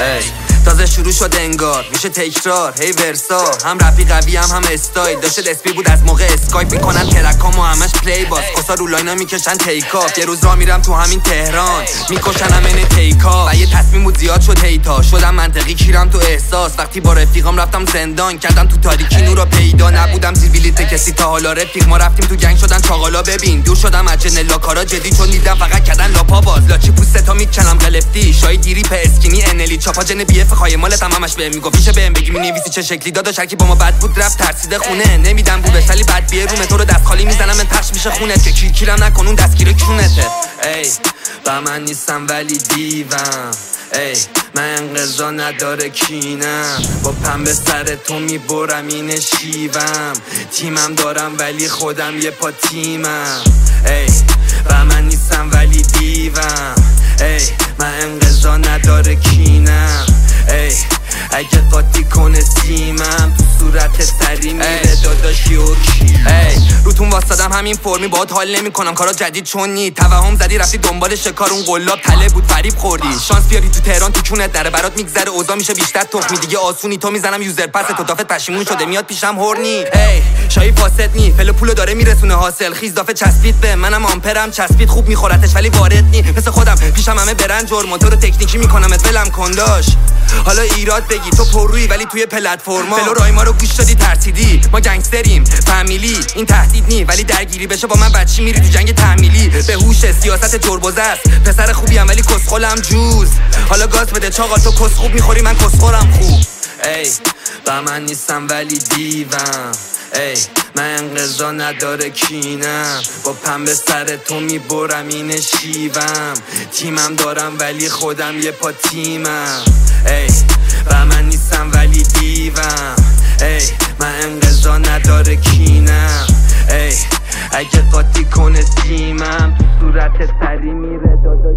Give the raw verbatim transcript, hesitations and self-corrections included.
ای تازه شروع شد انگار میشه تکرار هی ورسا هم رفی قوی هم هم استایل داشت اسپی بود از موقع اسکایپ میکنن ترکامو همش پلی باز قصا رو لاینا میکشن تیکاپ یه روز را میرم تو همین تهران میکشن همین تیکا و یه تصمیم بود زیاد شد هیتا شدم منطقی کیرم تو احساس وقتی با رفیقام رفتم زندان کردم تو تاریکی نورا پیدا نبودم زیر بلیت کسی تا حالا رفیق ما رفتیم تو گنگ شدن چاقالا ببین دور شدم از جنلا کارا جدی چون دیدم فقط کردن لاپا باز لاچی پوستا میکنم قلفتی شای دیری په اسکینی انلی چاپا جن بی اف خای مال تمامش بهم میگفت میشه بهم بگی مینویسی چه شکلی داداش هر کی با ما بد بود رفت ترسیده خونه نمیدم بو بشلی بد بیه روم تو رو دست خالی میزنم من پخش میشه خونت که کیر کیرم نکن اون دستگیر کونته ای با من نیستم ولی دیوم ای من انقضا نداره کینم با پنبه سر تو میبرم این شیوم تیمم دارم ولی خودم یه پا تیمم ای با من نیستم ولی دیوم ای من انقضا نداره کینم ای اگه قاطی کنه سیمم تو صورت سری میره داداشی و کی ای روتون واسدم همین فرمی باهات حال نمی کنم کارا جدید چون نی توهم زدی رفتی دنبال شکار اون قلاب تله بود فریب خوردی شانس بیاری تو تهران تو چونت داره برات میگذره اوضاع میشه بیشتر تخمی دیگه آسونی تو میزنم یوزر پس تو دافت پشیمون شده میاد پیشم هورنی ای شایی فاسد نی فل پولو داره میرسونه حاصل خیز دافه چسبید به منم آمپرم چسبید خوب میخورتش ولی وارد نی مثل خودم پیشم همه برن جور موتور تکنیکی میکنمت ولم کنداش حالا ایراد بگی تو پرویی ولی توی پلتفرما فلو رای ما رو گوش دادی ترسیدی ما گنگستریم فامیلی این تهدید نی ولی درگیری بشه با من بچی میری تو جنگ تحمیلی به هوش سیاست تربوزه است پسر خوبی ام ولی کسخلم جوز حالا گاز بده چاقا تو کس خوب میخوری من کسخورم خوب ای با من نیستم ولی دیوم ای من انقضا نداره کینم با پنبه سر تو میبرم این شیوم تیمم دارم ولی خودم یه پا تیمم ای و من نیستم ولی دیوم ای من انقضا نداره کینم ای اگه قاطی کنه تیمم تو صورت سری میره دادا